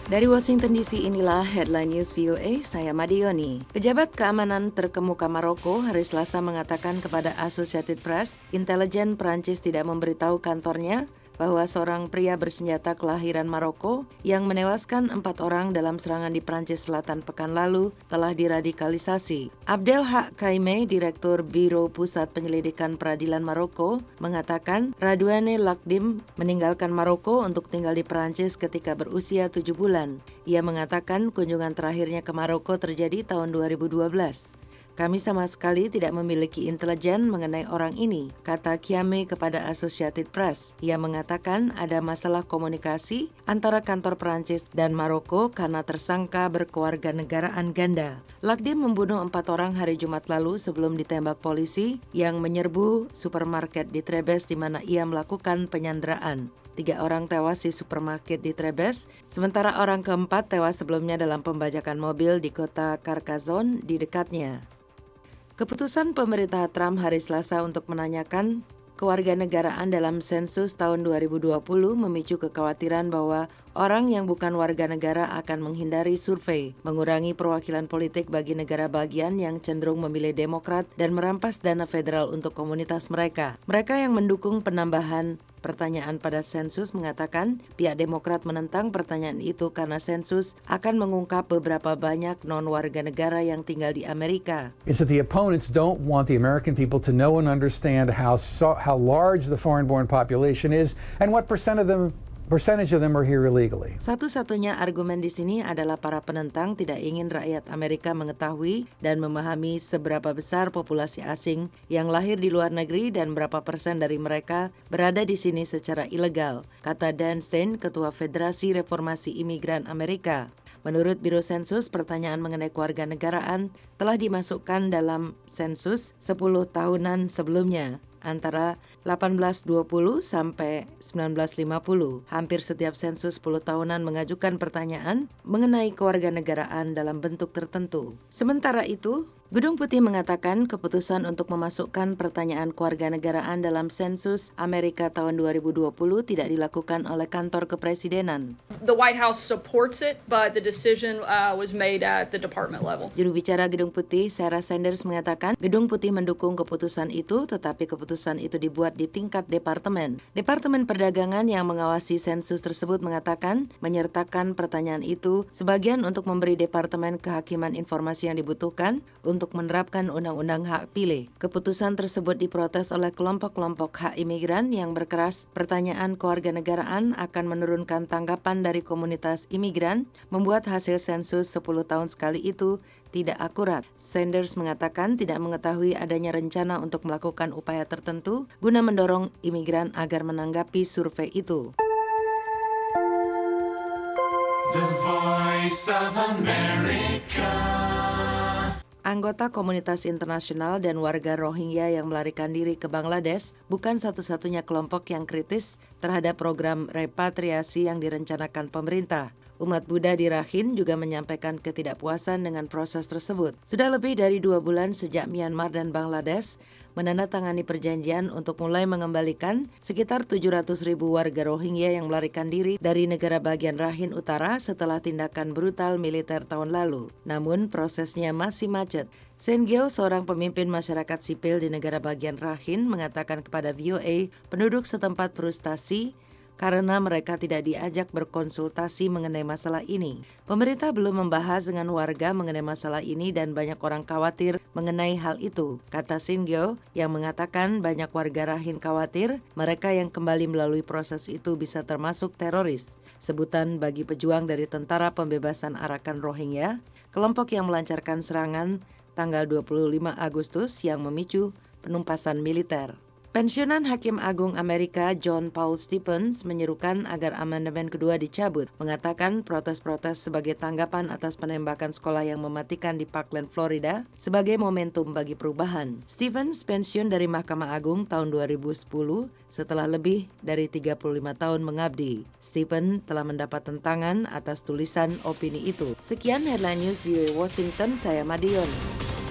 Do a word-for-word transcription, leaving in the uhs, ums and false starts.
Dari Washington D C inilah Headline News V O A, saya Madioni. Pejabat keamanan terkemuka Maroko hari Selasa mengatakan kepada Associated Press, intelijen Prancis tidak memberitahu kantornya bahwa seorang pria bersenjata kelahiran Maroko yang menewaskan empat orang dalam serangan di Prancis Selatan pekan lalu telah diradikalisasi. Abdel Hak Kaime, Direktur Biro Pusat Penyelidikan Peradilan Maroko, mengatakan Radouane Lakdim meninggalkan Maroko untuk tinggal di Prancis ketika berusia tujuh bulan. Ia mengatakan kunjungan terakhirnya ke Maroko terjadi tahun dua ribu dua belas. Kami sama sekali tidak memiliki intelijen mengenai orang ini, kata Kiame kepada Associated Press. Ia mengatakan ada masalah komunikasi antara kantor Prancis dan Maroko karena tersangka berkewarganegaraan ganda. Lakdim membunuh empat orang hari Jumat lalu sebelum ditembak polisi yang menyerbu supermarket di Trebes di mana ia melakukan penyanderaan. Tiga orang tewas di supermarket di Trebes, sementara orang keempat tewas sebelumnya dalam pembajakan mobil di kota Carcassonne di dekatnya. Keputusan pemerintah Trump hari Selasa untuk menanyakan kewarganegaraan dalam sensus tahun dua ribu dua puluh memicu kekhawatiran bahwa orang yang bukan warga negara akan menghindari survei, mengurangi perwakilan politik bagi negara bagian yang cenderung memilih Demokrat dan merampas dana federal untuk komunitas mereka. Mereka yang mendukung penambahan pertanyaan pada sensus mengatakan pihak Demokrat menentang pertanyaan itu karena sensus akan mengungkap beberapa banyak non-warga negara yang tinggal di Amerika. Is that the opponents don't want the American people to know and understand how so, how large the foreign-born population is and what percent of them Percentage of them are here illegally. Satu-satunya argumen di sini adalah para penentang tidak ingin rakyat Amerika mengetahui dan memahami seberapa besar populasi asing yang lahir di luar negeri dan berapa persen dari mereka berada di sini secara ilegal, kata Dan Stein, Ketua Federasi Reformasi Imigran Amerika. Menurut Biro Sensus, pertanyaan mengenai kewarganegaraan telah dimasukkan dalam sensus sepuluh tahunan sebelumnya, antara delapan belas dua puluh sampai sembilan belas lima puluh. Hampir setiap sensus sepuluh tahunan mengajukan pertanyaan mengenai kewarganegaraan dalam bentuk tertentu. Sementara itu, Gedung Putih mengatakan keputusan untuk memasukkan pertanyaan kewarganegaraan dalam sensus Amerika tahun dua ribu dua puluh tidak dilakukan oleh kantor kepresidenan. The White House supports it, but the decision uh, was made at the department level. Juru bicara Gedung Putih, Sarah Sanders, mengatakan Gedung Putih mendukung keputusan itu, tetapi keputusan itu dibuat di tingkat departemen. Departemen Perdagangan yang mengawasi sensus tersebut mengatakan menyertakan pertanyaan itu sebagian untuk memberi Departemen Kehakiman informasi yang dibutuhkan untuk menerapkan undang-undang hak pilih. Keputusan tersebut diprotes oleh kelompok-kelompok hak imigran yang berkeras pertanyaan kewarganegaraan akan menurunkan tanggapan dari komunitas imigran, membuat hasil sensus sepuluh tahun sekali itu tidak akurat. Sanders mengatakan tidak mengetahui adanya rencana untuk melakukan upaya tertentu guna mendorong imigran agar menanggapi survei itu. The Voice of America. Anggota komunitas internasional dan warga Rohingya yang melarikan diri ke Bangladesh bukan satu-satunya kelompok yang kritis terhadap program repatriasi yang direncanakan pemerintah. Umat Buddha di Rakhine juga menyampaikan ketidakpuasan dengan proses tersebut. Sudah lebih dari dua bulan sejak Myanmar dan Bangladesh menandatangani perjanjian untuk mulai mengembalikan sekitar tujuh ratus ribu warga Rohingya yang melarikan diri dari negara bagian Rakhine Utara setelah tindakan brutal militer tahun lalu. Namun prosesnya masih macet. Sen Gyo, seorang pemimpin masyarakat sipil di negara bagian Rakhine, mengatakan kepada V O A penduduk setempat frustasi karena mereka tidak diajak berkonsultasi mengenai masalah ini. Pemerintah belum membahas dengan warga mengenai masalah ini dan banyak orang khawatir mengenai hal itu, kata Singyo yang mengatakan banyak warga Rakhine khawatir mereka yang kembali melalui proses itu bisa termasuk teroris, sebutan bagi pejuang dari Tentara Pembebasan Arakan Rohingya, kelompok yang melancarkan serangan tanggal dua puluh lima Agustus yang memicu penumpasan militer. Pensiunan Hakim Agung Amerika John Paul Stevens menyerukan agar amandemen kedua dicabut, mengatakan protes-protes sebagai tanggapan atas penembakan sekolah yang mematikan di Parkland, Florida, sebagai momentum bagi perubahan. Stevens pensiun dari Mahkamah Agung tahun dua ribu sepuluh setelah lebih dari tiga puluh lima tahun mengabdi. Stevens telah mendapat tentangan atas tulisan opini itu. Sekian Headline News V O A Washington, saya Madioni.